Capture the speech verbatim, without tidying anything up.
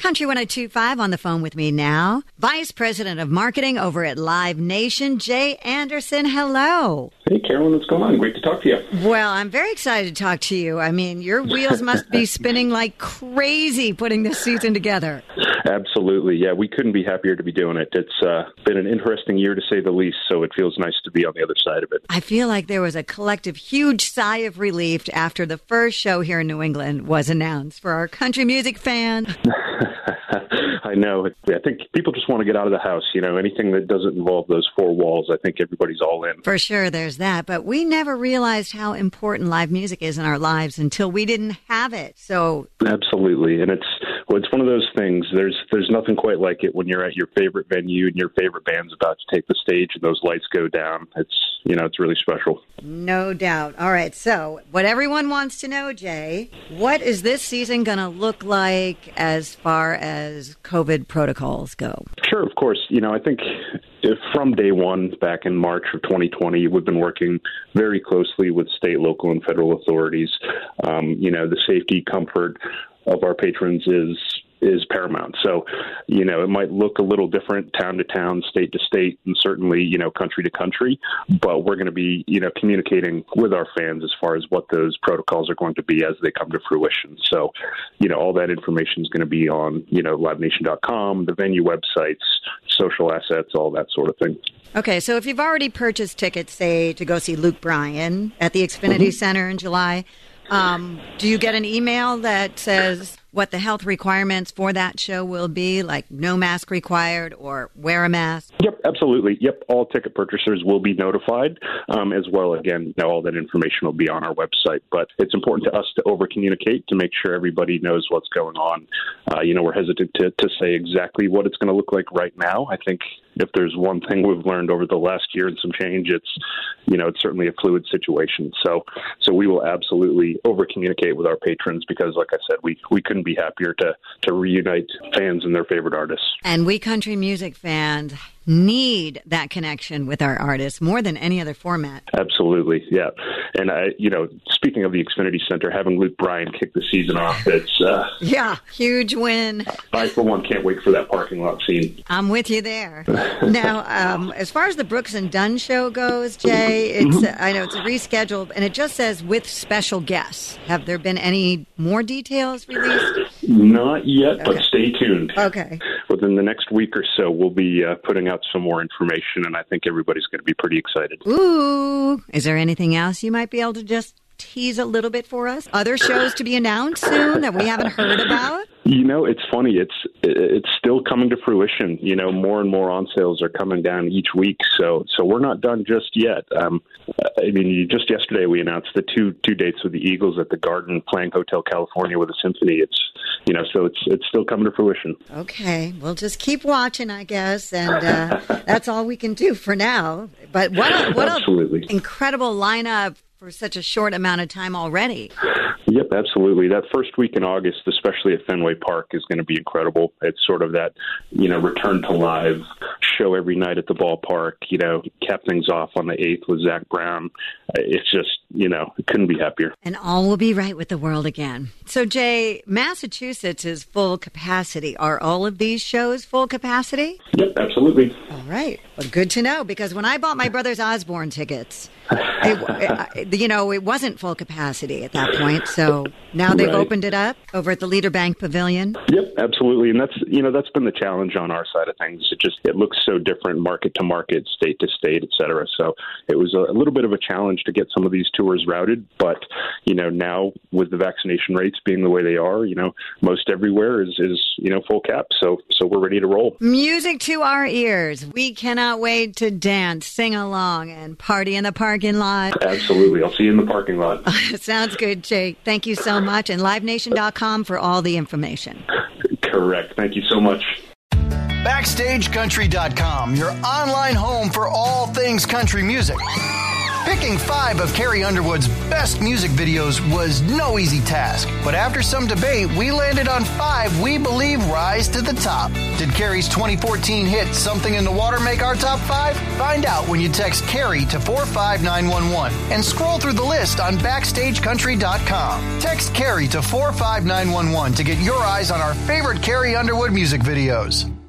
Country one oh two point five on the phone with me now, Vice President of Marketing over at Live Nation, Jay Anderson. Hello. Hey, Carolyn, what's going on? Great to talk to you. Well, I'm very excited to talk to you. I mean, your wheels must be spinning like crazy putting this season together. Absolutely. Yeah, we couldn't be happier to be doing it. It's uh, been an interesting year, to say the least, so it feels nice to be on the other side of it. I feel like there was a collective huge sigh of relief after the first show here in New England was announced for our country music fans. I know. I think people just want to get out of the house. You know, anything that doesn't involve those four walls, I think everybody's all in. For sure, there's that. But we never realized how important live music is in our lives until we didn't have it. So absolutely. And it's well, it's one of those things. There's there's nothing quite like it when you're at your favorite venue and your favorite band's about to take the stage and those lights go down. It's, you know, it's really special. No doubt. All right. So what everyone wants to know, Jay, what is this season going to look like as far as COVID protocols go? Sure, of course. You know, I think if from day one back in March of twenty twenty, we've been working very closely with state, local, and federal authorities. Um, you know, the safety, comfort of our patrons is is paramount. So, you know, it might look a little different town to town, state to state, and certainly, you know, country to country, but we're going to be, you know, communicating with our fans as far as what those protocols are going to be as they come to fruition. So, you know, all that information is going to be on, you know, live nation dot com, the venue websites, social assets, all that sort of thing. Okay, so if you've already purchased tickets, say, to go see Luke Bryan at the Xfinity mm-hmm. Center in July, um, do you get an email that says what the health requirements for that show will be, like no mask required or wear a mask? Yep, absolutely. Yep, all ticket purchasers will be notified um, as well. Again, all that information will be on our website, but it's important to us to over-communicate to make sure everybody knows what's going on. Uh, you know, we're hesitant to, to say exactly what it's going to look like right now. I think if there's one thing we've learned over the last year and some change, it's, you know, it's certainly a fluid situation. So, so we will absolutely over-communicate with our patrons because, like I said, we, we couldn't be happier to, to reunite fans and their favorite artists. And we country music fans need that connection with our artists more than any other format. Absolutely, yeah. And, I, you know, speaking of the Xfinity Center, having Luke Bryan kick the season off, it's... Uh, yeah, huge win. I, for one, can't wait for that parking lot scene. I'm with you there. Now, um, as far as the Brooks and Dunn show goes, Jay, it's uh, I know it's a rescheduled, and it just says with special guests. Have there been any more details released? Not yet, okay. But stay tuned. Okay. Within the next week or so, we'll be uh, putting out some more information, and I think everybody's going to be pretty excited. Ooh. Is there anything else you might be able to just tease a little bit for us? Other shows to be announced soon that we haven't heard about? You know, it's funny. It's it's still coming to fruition. You know, more and more on sales are coming down each week. So so we're not done just yet. Um, I mean, just yesterday we announced the two two dates with the Eagles at the Garden playing Hotel California with a symphony. It's you know, so it's it's still coming to fruition. Okay, we'll just keep watching, I guess, and uh, that's all we can do for now. But what a, what Absolutely. an incredible lineup for such a short amount of time already. Yep, absolutely. That first week in August, especially at Fenway Park, is going to be incredible. It's sort of that, you know, return to live show every night at the ballpark, you know, cap things off on the eighth with Zach Brown. It's just, you know, it couldn't be happier. And all will be right with the world again. So, Jay, Massachusetts is full capacity. Are all of these shows full capacity? Yep, absolutely. All right. Well, good to know, because when I bought my Brothers Osborne tickets, it, it, you know, it wasn't full capacity at that point. So now they've right. opened it up over at the Leader Bank Pavilion. Yep, absolutely. And that's, you know, that's been the challenge on our side of things. It just, it looks so different market to market, state to state, et cetera. So it was a little bit of a challenge to get some of these tours routed. But, you know, now with the vaccination rates being the way they are, you know, most everywhere is, is you know, full cap. So, so we're ready to roll. Music to our ears. We cannot wait to dance, sing along, and party in the parking lot. Absolutely. I'll see you in the parking lot. Sounds good, Jake. Thank you so much. And live nation dot com for all the information. Correct. Thank you so much. Backstage country dot com, your online home for all things country music. Picking five of Carrie Underwood's best music videos was no easy task, but after some debate, we landed on five we believe rise to the top. Did Carrie's twenty fourteen hit Something in the Water make our top five? Find out when you text Carrie to four five nine one one and scroll through the list on backstage country dot com. Text Carrie to four five nine one one to get your eyes on our favorite Carrie Underwood music videos.